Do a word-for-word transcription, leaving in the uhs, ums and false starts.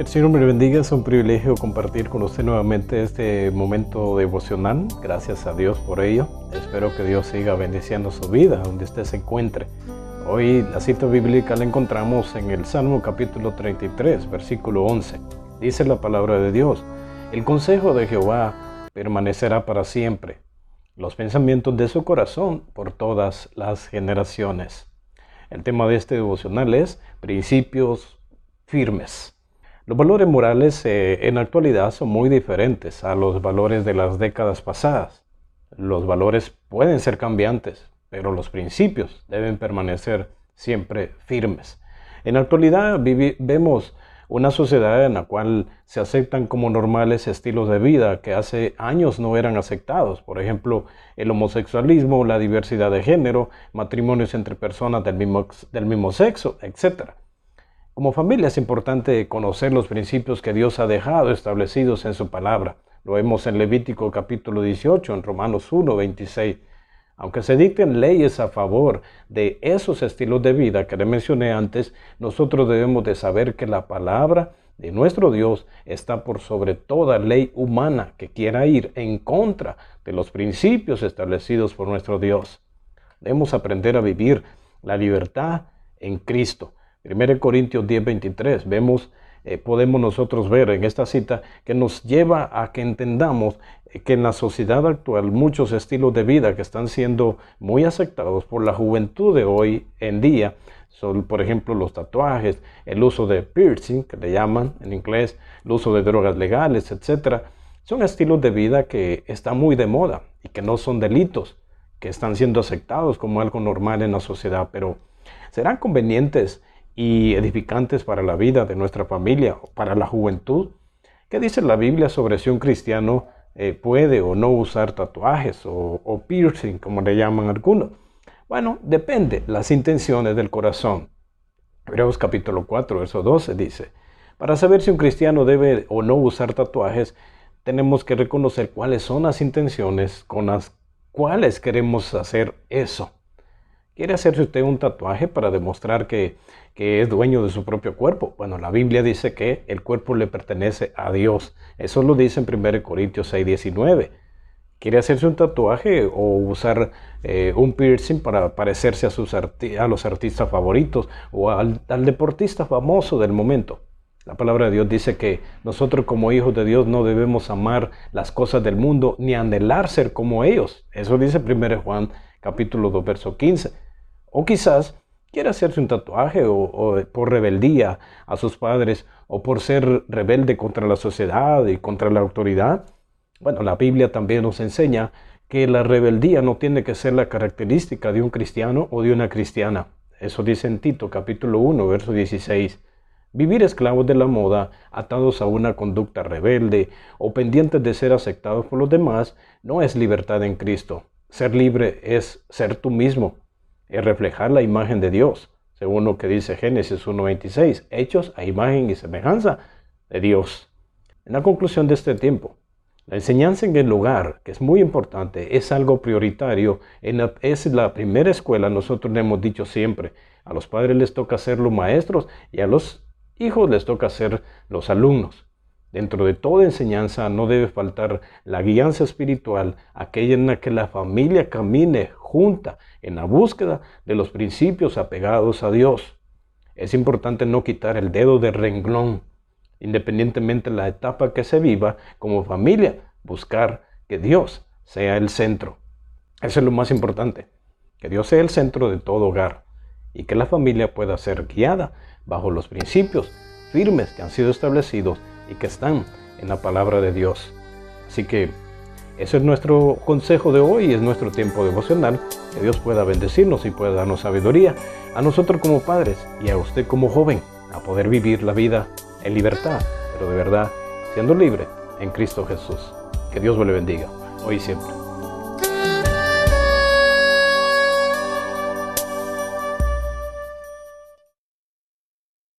el Señor me le bendiga, es un privilegio compartir con usted nuevamente este momento devocional. Gracias a Dios por ello. Espero que Dios siga bendiciendo su vida donde usted se encuentre. Hoy la cita bíblica la encontramos en el Salmo capítulo treinta y tres, versículo once. Dice la palabra de Dios: el consejo de Jehová permanecerá para siempre, los pensamientos de su corazón por todas las generaciones. El tema de este devocional es principios firmes. Los valores morales eh, en la actualidad son muy diferentes a los valores de las décadas pasadas. Los valores pueden ser cambiantes, pero los principios deben permanecer siempre firmes. En la actualidad vivi- vemos una sociedad en la cual se aceptan como normales estilos de vida que hace años no eran aceptados. Por ejemplo, el homosexualismo, la diversidad de género, matrimonios entre personas del mismo, del mismo sexo, etcétera. Como familia es importante conocer los principios que Dios ha dejado establecidos en su palabra. Lo vemos en Levítico capítulo dieciocho, en Romanos uno, veintiséis. Aunque se dicten leyes a favor de esos estilos de vida que le mencioné antes, nosotros debemos de saber que la palabra de nuestro Dios está por sobre toda ley humana que quiera ir en contra de los principios establecidos por nuestro Dios. Debemos aprender a vivir la libertad en Cristo. primera Corintios diez, veintitrés, vemos, eh, podemos nosotros ver en esta cita que nos lleva a que entendamos eh, que en la sociedad actual muchos estilos de vida que están siendo muy aceptados por la juventud de hoy en día son, por ejemplo, los tatuajes, el uso de piercing, que le llaman en inglés, el uso de drogas legales, etcétera. Son estilos de vida que están muy de moda y que no son delitos, que están siendo aceptados como algo normal en la sociedad, pero ¿serán convenientes y edificantes para la vida de nuestra familia o para la juventud? ¿Qué dice la Biblia sobre si un cristiano eh, puede o no usar tatuajes o, o piercing, como le llaman algunos? Bueno, depende las intenciones del corazón. Hebreos capítulo cuatro, verso doce dice: para saber si un cristiano debe o no usar tatuajes, tenemos que reconocer cuáles son las intenciones con las cuales queremos hacer eso. ¿Quiere hacerse usted un tatuaje para demostrar que, que es dueño de su propio cuerpo? Bueno, la Biblia dice que el cuerpo le pertenece a Dios. Eso lo dice en primera Corintios seis, diecinueve. ¿Quiere hacerse un tatuaje o usar eh, un piercing para parecerse a, sus arti- a los artistas favoritos o al, al deportista famoso del momento? La palabra de Dios dice que nosotros como hijos de Dios no debemos amar las cosas del mundo ni anhelar ser como ellos. Eso dice primera Juan capítulo dos, verso quince. O quizás quiere hacerse un tatuaje o, o por rebeldía a sus padres o por ser rebelde contra la sociedad y contra la autoridad. Bueno, la Biblia también nos enseña que la rebeldía no tiene que ser la característica de un cristiano o de una cristiana. Eso dice en Tito capítulo uno, verso dieciséis. Vivir esclavos de la moda, atados a una conducta rebelde o pendientes de ser aceptados por los demás, no es libertad en Cristo. Ser libre es ser tú mismo, es reflejar la imagen de Dios, según lo que dice Génesis uno, veintiséis, hechos a imagen y semejanza de Dios. En la conclusión de este tiempo, la enseñanza en el hogar, que es muy importante, es algo prioritario, en la, es la primera escuela. Nosotros le hemos dicho siempre, a los padres les toca ser los maestros y a los hijos les toca ser los alumnos. Dentro de toda enseñanza no debe faltar la guianza espiritual, aquella en la que la familia camine junta en la búsqueda de los principios apegados a Dios. Es importante no quitar el dedo del renglón, independientemente de la etapa que se viva como familia, buscar que Dios sea el centro. Eso es lo más importante, que Dios sea el centro de todo hogar y que la familia pueda ser guiada bajo los principios firmes que han sido establecidos y que están en la palabra de Dios. Así que ese es nuestro consejo de hoy, es nuestro tiempo devocional. Que Dios pueda bendecirnos y pueda darnos sabiduría a nosotros como padres y a usted como joven a poder vivir la vida en libertad, pero de verdad siendo libre en Cristo Jesús. Que Dios me le bendiga hoy y siempre.